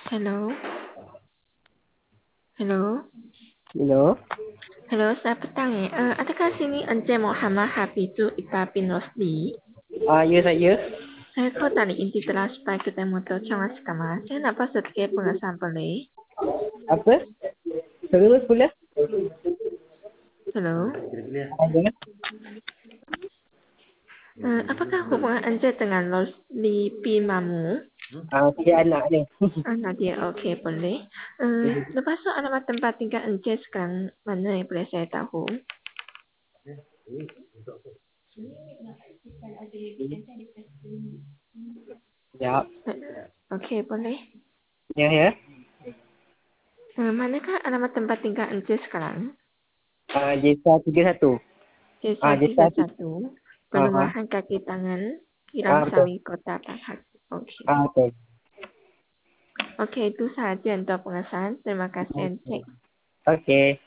Hello. Hello. Hello? Selamat petang. Adakah sini Encik Muhammad Hafizu Iqbal bin Rosli? Ya saya. Saya call dari inti telah supaya kita motor cuma sekamar. Saya nak pasal ke pengesahan boleh? Apa? Terus pula? Hello. Ada? Apakah hubungan Encik dengan Rosli bin Mamu? Dia anak dia. Anak dia, okey boleh. Lepas tu alamat tempat tinggal Encik sekarang mana yang boleh saya tahu? Ya. Okey boleh. Ya. Manakah alamat tempat tinggal Encik sekarang? Jesa 31. Desa Jesa 31, Aha. Perumahan Kaki Tangan, Kilang Betul. Sawi, Kota Pahang. Okey. Betul. Okey, itu sahaja untuk pengesahan. Terima kasih, Encik. Okey.